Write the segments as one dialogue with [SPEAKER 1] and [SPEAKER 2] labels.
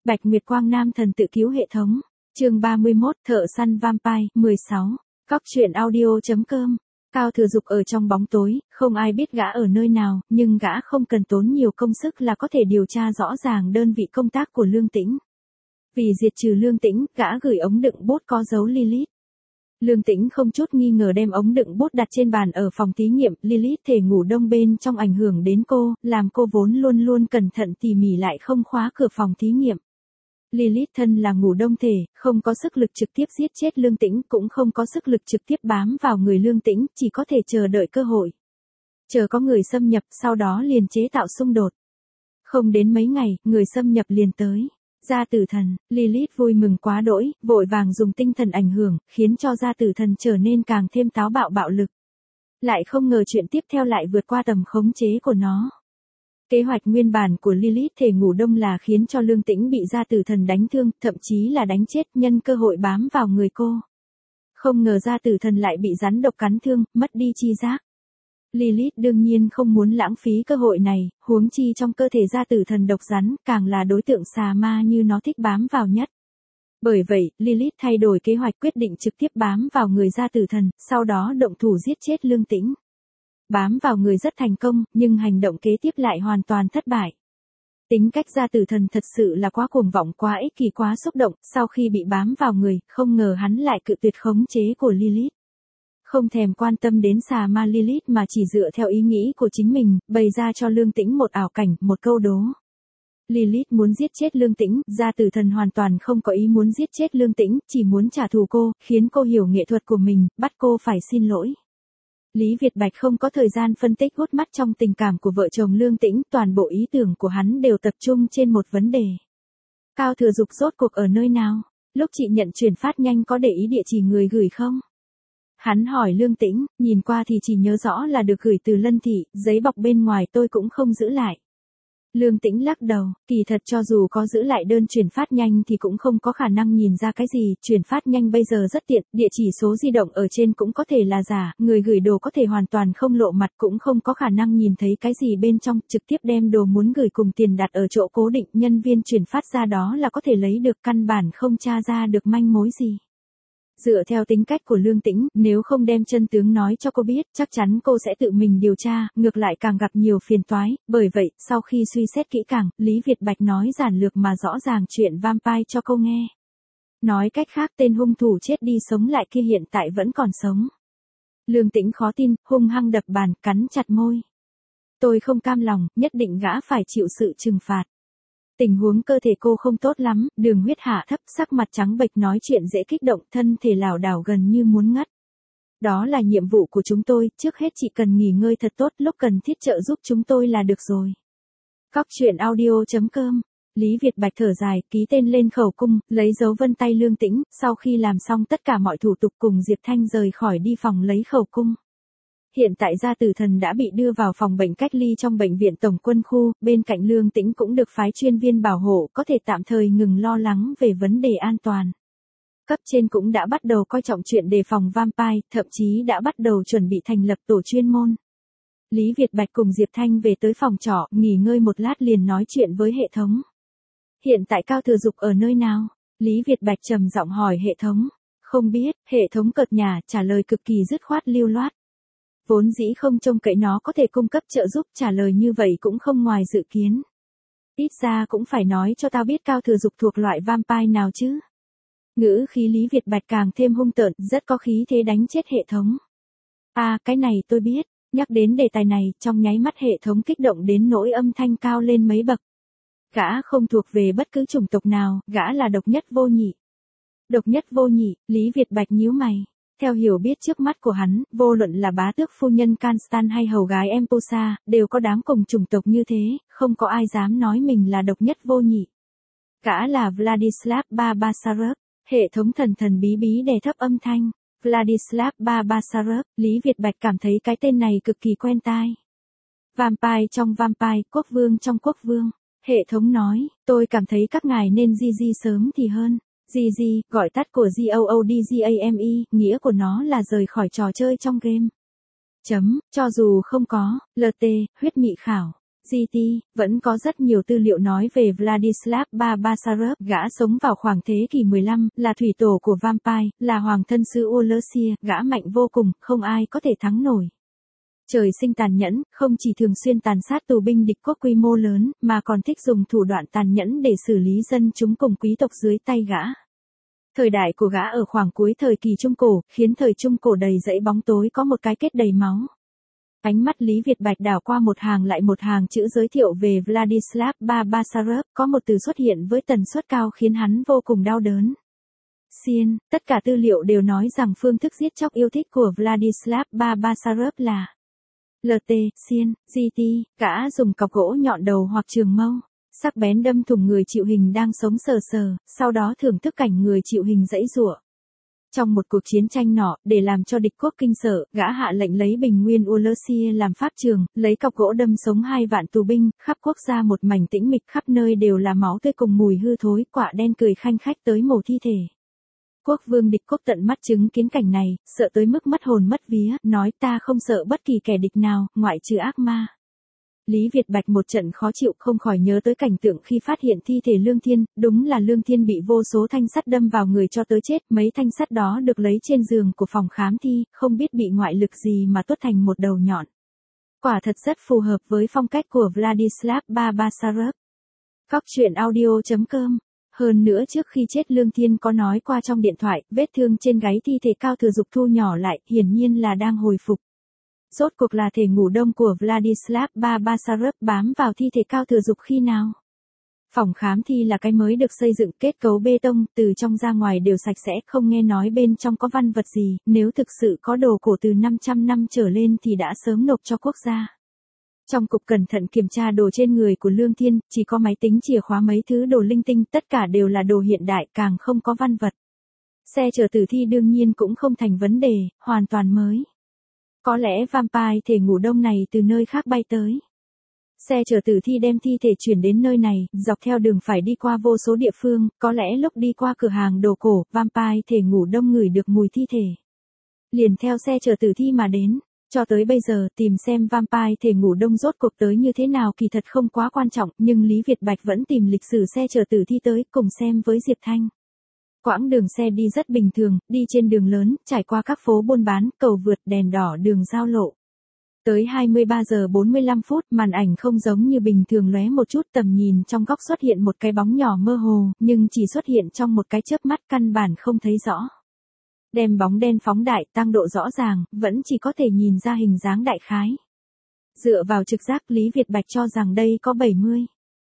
[SPEAKER 1] Bạch Nguyệt Quang Nam thần tự cứu hệ thống. Chương 31, Thợ săn vampire, 16. Cóc truyện audio.com. Cao Thừa Dục ở trong bóng tối, không ai biết gã ở nơi nào, nhưng gã không cần tốn nhiều công sức là có thể điều tra rõ ràng đơn vị công tác của Lương Tĩnh. Vì diệt trừ Lương Tĩnh, gã gửi ống đựng bốt có dấu Lilith. Lương Tĩnh không chút nghi ngờ đem ống đựng bốt đặt trên bàn ở phòng thí nghiệm, Lilith thể ngủ đông bên trong ảnh hưởng đến cô, làm cô vốn luôn luôn cẩn thận tỉ mỉ lại không khóa cửa phòng thí nghiệm. Lilith thân là ngủ đông thể, không có sức lực trực tiếp giết chết Lương Tĩnh, cũng không có sức lực trực tiếp bám vào người Lương Tĩnh, chỉ có thể chờ đợi cơ hội. Chờ có người xâm nhập, sau đó liền chế tạo xung đột. Không đến mấy ngày, người xâm nhập liền tới. Gia Tử Thần, Lilith vui mừng quá đỗi, vội vàng dùng tinh thần ảnh hưởng, khiến cho Gia Tử Thần trở nên càng thêm táo bạo bạo lực. Lại không ngờ chuyện tiếp theo lại vượt qua tầm khống chế của nó. Kế hoạch nguyên bản của Lilith thể ngủ đông là khiến cho Lương Tĩnh bị Gia Tử Thần đánh thương, thậm chí là đánh chết, nhân cơ hội bám vào người cô. Không ngờ Gia Tử Thần lại bị rắn độc cắn thương, mất đi chi giác. Lilith đương nhiên không muốn lãng phí cơ hội này, huống chi trong cơ thể Gia Tử Thần độc rắn, càng là đối tượng xà ma như nó thích bám vào nhất. Bởi vậy, Lilith thay đổi kế hoạch, quyết định trực tiếp bám vào người Gia Tử Thần, sau đó động thủ giết chết Lương Tĩnh. Bám vào người rất thành công, nhưng hành động kế tiếp lại hoàn toàn thất bại. Tính cách Gia Tử Thần thật sự là quá cuồng vọng, quá ích kỷ, quá xúc động, sau khi bị bám vào người, không ngờ hắn lại cự tuyệt khống chế của Lilith. Không thèm quan tâm đến xà ma Lilith mà chỉ dựa theo ý nghĩ của chính mình, bày ra cho Lương Tĩnh một ảo cảnh, một câu đố. Lilith muốn giết chết Lương Tĩnh, Gia Tử Thần hoàn toàn không có ý muốn giết chết Lương Tĩnh, chỉ muốn trả thù cô, khiến cô hiểu nghệ thuật của mình, bắt cô phải xin lỗi. Lý Việt Bạch không có thời gian phân tích hút mắt trong tình cảm của vợ chồng Lương Tĩnh, toàn bộ ý tưởng của hắn đều tập trung trên một vấn đề. Cao Thừa Dục rốt cuộc ở nơi nào? Lúc chị nhận chuyển phát nhanh có để ý địa chỉ người gửi không? Hắn hỏi Lương Tĩnh, nhìn qua thì chỉ nhớ rõ là được gửi từ Lân Thị, giấy bọc bên ngoài tôi cũng không giữ lại. Lương Tĩnh lắc đầu, kỳ thật cho dù có giữ lại đơn chuyển phát nhanh thì cũng không có khả năng nhìn ra cái gì, chuyển phát nhanh bây giờ rất tiện, địa chỉ số di động ở trên cũng có thể là giả, người gửi đồ có thể hoàn toàn không lộ mặt, cũng không có khả năng nhìn thấy cái gì bên trong, trực tiếp đem đồ muốn gửi cùng tiền đặt ở chỗ cố định, nhân viên chuyển phát ra đó là có thể lấy được, căn bản không tra ra được manh mối gì. Dựa theo tính cách của Lương Tĩnh, nếu không đem chân tướng nói cho cô biết, chắc chắn cô sẽ tự mình điều tra, ngược lại càng gặp nhiều phiền toái, bởi vậy, sau khi suy xét kỹ càng, Lý Việt Bạch nói giản lược mà rõ ràng chuyện vampire cho cô nghe. Nói cách khác, tên hung thủ chết đi sống lại kia hiện tại vẫn còn sống. Lương Tĩnh khó tin, hung hăng đập bàn, cắn chặt môi. Tôi không cam lòng, nhất định gã phải chịu sự trừng phạt. Tình huống cơ thể cô không tốt lắm, đường huyết hạ thấp, sắc mặt trắng bệch, nói chuyện dễ kích động, thân thể lảo đảo gần như muốn ngất. Đó là nhiệm vụ của chúng tôi, trước hết chị cần nghỉ ngơi thật tốt, lúc cần thiết trợ giúp chúng tôi là được rồi. Cóc truyện audio.com. Lý Việt Bạch thở dài, ký tên lên khẩu cung, lấy dấu vân tay Lương Tĩnh, sau khi làm xong tất cả mọi thủ tục cùng Diệp Thanh rời khỏi đi phòng lấy khẩu cung. Hiện tại Gia Tử Thần đã bị đưa vào phòng bệnh cách ly trong bệnh viện Tổng quân khu, bên cạnh Lương Tĩnh cũng được phái chuyên viên bảo hộ, có thể tạm thời ngừng lo lắng về vấn đề an toàn. Cấp trên cũng đã bắt đầu coi trọng chuyện đề phòng vampire, thậm chí đã bắt đầu chuẩn bị thành lập tổ chuyên môn. Lý Việt Bạch cùng Diệp Thanh về tới phòng trọ, nghỉ ngơi một lát liền nói chuyện với hệ thống. Hiện tại Cao Thừa Dục ở nơi nào? Lý Việt Bạch trầm giọng hỏi hệ thống. Không biết, hệ thống cợt nhả, trả lời cực kỳ dứt khoát lưu loát. Vốn dĩ không trông cậy nó có thể cung cấp trợ giúp, trả lời như vậy cũng không ngoài dự kiến. Ít ra cũng phải nói cho tao biết Cao Thừa Dục thuộc loại vampire nào chứ. Ngữ khí Lý Việt Bạch càng thêm hung tợn, rất có khí thế đánh chết hệ thống. À, cái này tôi biết, nhắc đến đề tài này, trong nháy mắt hệ thống kích động đến nỗi âm thanh cao lên mấy bậc. Gã không thuộc về bất cứ chủng tộc nào, gã là độc nhất vô nhị. Độc nhất vô nhị, Lý Việt Bạch nhíu mày. Theo hiểu biết trước mắt của hắn, vô luận là bá tước phu nhân Kanstan hay hầu gái Emposa, đều có đám cùng chủng tộc như thế, không có ai dám nói mình là độc nhất vô nhị. Gã là Vladislav Babasarov, hệ thống thần thần bí bí đè thấp âm thanh. Vladislav Babasarov, Lý Việt Bạch cảm thấy cái tên này cực kỳ quen tai. Vampire trong vampire, quốc vương trong quốc vương. Hệ thống nói, tôi cảm thấy các ngài nên di sớm thì hơn. GG, gọi tắt của GOODGAME, nghĩa của nó là rời khỏi trò chơi trong game. Cho dù không có, LT, huyết mị khảo. GT, vẫn có rất nhiều tư liệu nói về Vladislav Babasarov, gã sống vào khoảng thế kỷ 15, là thủy tổ của Vampire, là hoàng thân sư Wallachia, gã mạnh vô cùng, không ai có thể thắng nổi. Trời sinh tàn nhẫn, không chỉ thường xuyên tàn sát tù binh địch quốc quy mô lớn, mà còn thích dùng thủ đoạn tàn nhẫn để xử lý dân chúng cùng quý tộc dưới tay gã. Thời đại của gã ở khoảng cuối thời kỳ Trung Cổ, khiến thời Trung Cổ đầy dẫy bóng tối có một cái kết đầy máu. Ánh mắt Lý Việt Bạch đảo qua một hàng lại một hàng chữ giới thiệu về Vladislav Babasarov, có một từ xuất hiện với tần suất cao khiến hắn vô cùng đau đớn. Xiên, tất cả tư liệu đều nói rằng phương thức giết chóc yêu thích của Vladislav Babasarov là LT, xiên, GT, gã dùng cọc gỗ nhọn đầu hoặc trường mâu, sắc bén đâm thủng người chịu hình đang sống sờ sờ, sau đó thưởng thức cảnh người chịu hình giãy giụa. Trong một cuộc chiến tranh nọ, để làm cho địch quốc kinh sợ, gã hạ lệnh lấy bình nguyên Wallachia làm pháp trường, lấy cọc gỗ đâm sống 2 vạn tù binh, khắp quốc gia một mảnh tĩnh mịch, khắp nơi đều là máu tươi cùng mùi hư thối, quạ đen cười khanh khách tới mổ thi thể. Quốc vương địch quốc tận mắt chứng kiến cảnh này, sợ tới mức mất hồn mất vía, nói ta không sợ bất kỳ kẻ địch nào, ngoại trừ ác ma. Lý Việt Bạch một trận khó chịu không khỏi nhớ tới cảnh tượng khi phát hiện thi thể Lương Thiên, đúng là Lương Thiên bị vô số thanh sắt đâm vào người cho tới chết, mấy thanh sắt đó được lấy trên giường của phòng khám thi, không biết bị ngoại lực gì mà tuốt thành một đầu nhọn. Quả thật rất phù hợp với phong cách của Vladislav Babasarov. Cóc.audio.com. Hơn nữa trước khi chết Lương Thiên có nói qua trong điện thoại, vết thương trên gáy thi thể Cao Thừa Dục thu nhỏ lại, hiển nhiên là đang hồi phục. Rốt cuộc là thể ngủ đông của Vladislav Babasarov bám vào thi thể Cao Thừa Dục khi nào? Phòng khám thi là cái mới được xây dựng kết cấu bê tông, từ trong ra ngoài đều sạch sẽ, không nghe nói bên trong có văn vật gì, nếu thực sự có đồ cổ từ 500 năm trở lên thì đã sớm nộp cho quốc gia. Trong cục cẩn thận kiểm tra đồ trên người của Lương Thiên, chỉ có máy tính chìa khóa mấy thứ đồ linh tinh, tất cả đều là đồ hiện đại, càng không có văn vật. Xe chở tử thi đương nhiên cũng không thành vấn đề, hoàn toàn mới. Có lẽ vampire thể ngủ đông này từ nơi khác bay tới. Xe chở tử thi đem thi thể chuyển đến nơi này, dọc theo đường phải đi qua vô số địa phương, có lẽ lúc đi qua cửa hàng đồ cổ, vampire thể ngủ đông ngửi được mùi thi thể. Liền theo xe chở tử thi mà đến. Cho tới bây giờ, tìm xem vampire thể ngủ đông rốt cuộc tới như thế nào kỳ thật không quá quan trọng, nhưng Lý Việt Bạch vẫn tìm lịch sử xe chở tử thi tới, cùng xem với Diệp Thanh. Quãng đường xe đi rất bình thường, đi trên đường lớn, trải qua các phố buôn bán, cầu vượt, đèn đỏ, đường giao lộ. Tới 23 giờ 45 phút, màn ảnh không giống như bình thường lóe một chút, tầm nhìn trong góc xuất hiện một cái bóng nhỏ mơ hồ, nhưng chỉ xuất hiện trong một cái chớp mắt, căn bản không thấy rõ. Đem bóng đen phóng đại, tăng độ rõ ràng, vẫn chỉ có thể nhìn ra hình dáng đại khái. Dựa vào trực giác, Lý Việt Bạch cho rằng đây có 70.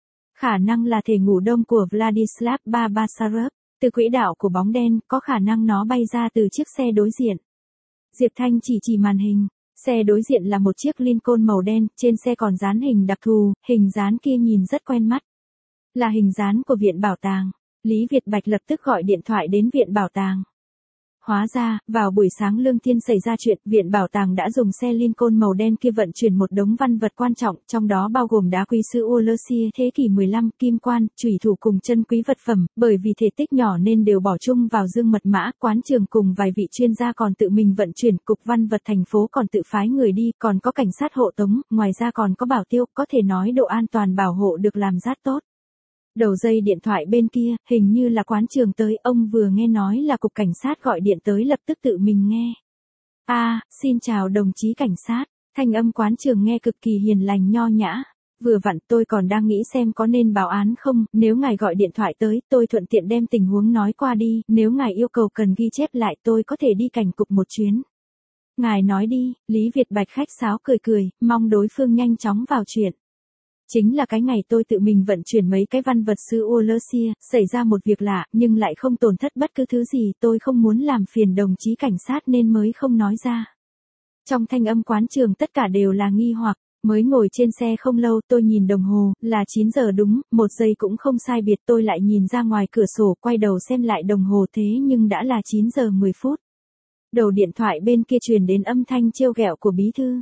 [SPEAKER 1] Khả năng là thể ngủ đông của Vladislav Babasarov. Từ quỹ đạo của bóng đen, có khả năng nó bay ra từ chiếc xe đối diện. Diệp Thanh chỉ màn hình. Xe đối diện là một chiếc Lincoln màu đen, trên xe còn dán hình đặc thù, hình dán kia nhìn rất quen mắt. Là hình dán của Viện Bảo tàng. Lý Việt Bạch lập tức gọi điện thoại đến Viện Bảo tàng. Hóa ra, vào buổi sáng Lương Thiên xảy ra chuyện, Viện Bảo tàng đã dùng xe Lincoln màu đen kia vận chuyển một đống văn vật quan trọng, trong đó bao gồm đá quý sứ Wallachia thế kỷ 15, kim quan, chủy thủ cùng chân quý vật phẩm, bởi vì thể tích nhỏ nên đều bỏ chung vào dương mật mã, quán trường cùng vài vị chuyên gia còn tự mình vận chuyển, cục văn vật thành phố còn tự phái người đi, còn có cảnh sát hộ tống, ngoài ra còn có bảo tiêu, có thể nói độ an toàn bảo hộ được làm rất tốt. Đầu dây điện thoại bên kia, hình như là quán trường tới, ông vừa nghe nói là cục cảnh sát gọi điện tới lập tức tự mình nghe. Xin chào đồng chí cảnh sát, thanh âm quán trường nghe cực kỳ hiền lành nho nhã. Vừa vặn tôi còn đang nghĩ xem có nên báo án không, nếu ngài gọi điện thoại tới, tôi thuận tiện đem tình huống nói qua đi, nếu ngài yêu cầu cần ghi chép lại tôi có thể đi cảnh cục một chuyến. Ngài nói đi, Lý Việt Bạch khách sáo cười, mong đối phương nhanh chóng vào chuyện. Chính là cái ngày tôi tự mình vận chuyển mấy cái văn vật xứ Wallachia, xảy ra một việc lạ, nhưng lại không tổn thất bất cứ thứ gì, tôi không muốn làm phiền đồng chí cảnh sát nên mới không nói ra. Trong thanh âm quán trường tất cả đều là nghi hoặc, mới ngồi trên xe không lâu tôi nhìn đồng hồ, là 9 giờ đúng, 1 giây cũng không sai biệt, tôi lại nhìn ra ngoài cửa sổ, quay đầu xem lại đồng hồ thế nhưng đã là 9 giờ 10 phút. Đầu điện thoại bên kia truyền đến âm thanh trêu ghẹo của bí thư.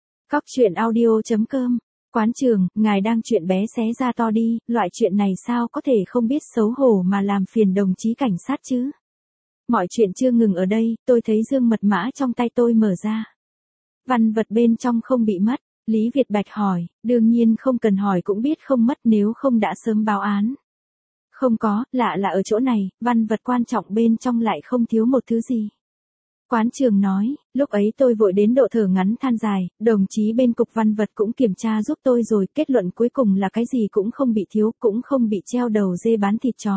[SPEAKER 1] Cóc.audio.com. Quán trường, ngài đang chuyện bé xé ra to đi, loại chuyện này sao có thể không biết xấu hổ mà làm phiền đồng chí cảnh sát chứ? Mọi chuyện chưa ngừng ở đây, tôi thấy dương mật mã trong tay tôi mở ra. Văn vật bên trong không bị mất, Lý Việt Bạch hỏi, đương nhiên không cần hỏi cũng biết không mất nếu không đã sớm báo án. Không có, lạ là ở chỗ này, văn vật quan trọng bên trong lại không thiếu một thứ gì. Quán trường nói, lúc ấy tôi vội đến độ thở ngắn than dài, đồng chí bên cục văn vật cũng kiểm tra giúp tôi rồi, kết luận cuối cùng là cái gì cũng không bị thiếu, cũng không bị treo đầu dê bán thịt chó.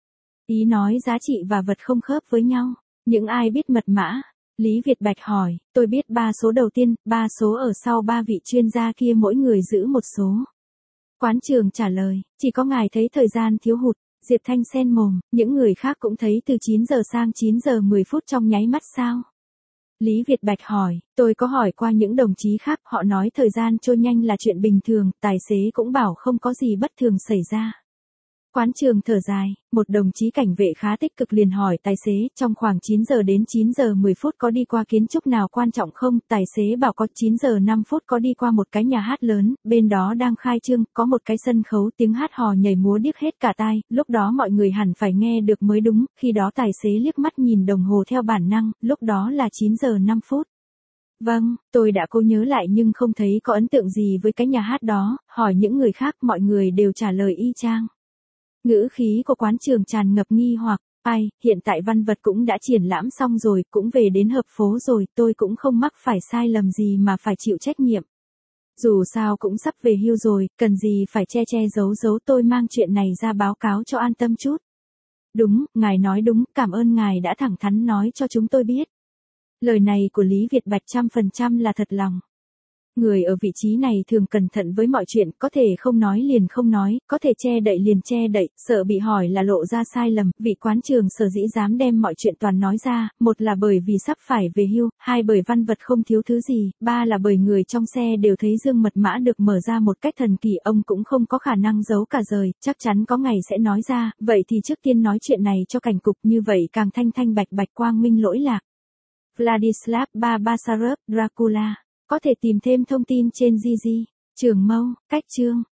[SPEAKER 1] Ý nói giá trị và vật không khớp với nhau, những ai biết mật mã? Lý Việt Bạch hỏi, tôi biết 3 số đầu tiên, 3 số ở sau 3 vị chuyên gia kia mỗi người giữ một số. Quán trường trả lời, chỉ có ngài thấy thời gian thiếu hụt. Diệp Thanh sen mồm, những người khác cũng thấy từ 9 giờ sang 9 giờ 10 phút trong nháy mắt sao? Lý Việt Bạch hỏi, tôi có hỏi qua những đồng chí khác, họ nói thời gian trôi nhanh là chuyện bình thường, tài xế cũng bảo không có gì bất thường xảy ra. Quán trường thở dài, một đồng chí cảnh vệ khá tích cực liền hỏi tài xế, trong khoảng 9 giờ đến 9 giờ 10 phút có đi qua kiến trúc nào quan trọng không? Tài xế bảo có. 9 giờ 5 phút có đi qua một cái nhà hát lớn, bên đó đang khai trương, có một cái sân khấu, tiếng hát hò nhảy múa điếc hết cả tai, lúc đó mọi người hẳn phải nghe được mới đúng, khi đó tài xế liếc mắt nhìn đồng hồ theo bản năng, lúc đó là 9 giờ 5 phút. Vâng, tôi đã cố nhớ lại nhưng không thấy có ấn tượng gì với cái nhà hát đó, hỏi những người khác mọi người đều trả lời y chang. Ngữ khí của quán trường tràn ngập nghi hoặc, ai, hiện tại văn vật cũng đã triển lãm xong rồi, cũng về đến hợp phố rồi, tôi cũng không mắc phải sai lầm gì mà phải chịu trách nhiệm. Dù sao cũng sắp về hưu rồi, cần gì phải che che giấu giấu, tôi mang chuyện này ra báo cáo cho an tâm chút. Đúng, ngài nói đúng, cảm ơn ngài đã thẳng thắn nói cho chúng tôi biết. Lời này của Lý Việt Bạch 100% là thật lòng. Người ở vị trí này thường cẩn thận với mọi chuyện, có thể không nói liền không nói, có thể che đậy liền che đậy, sợ bị hỏi là lộ ra sai lầm, vị quán trường sở dĩ dám đem mọi chuyện toàn nói ra, một là bởi vì sắp phải về hưu, hai bởi văn vật không thiếu thứ gì, ba là bởi người trong xe đều thấy dương mật mã được mở ra một cách thần kỳ, ông cũng không có khả năng giấu cả rời, chắc chắn có ngày sẽ nói ra, vậy thì trước tiên nói chuyện này cho cảnh cục, như vậy càng thanh thanh bạch bạch quang minh lỗi lạc. Vladislav Babasarov Dracula. Có thể tìm thêm thông tin trên GG, Trường Mâu, Cách Chương.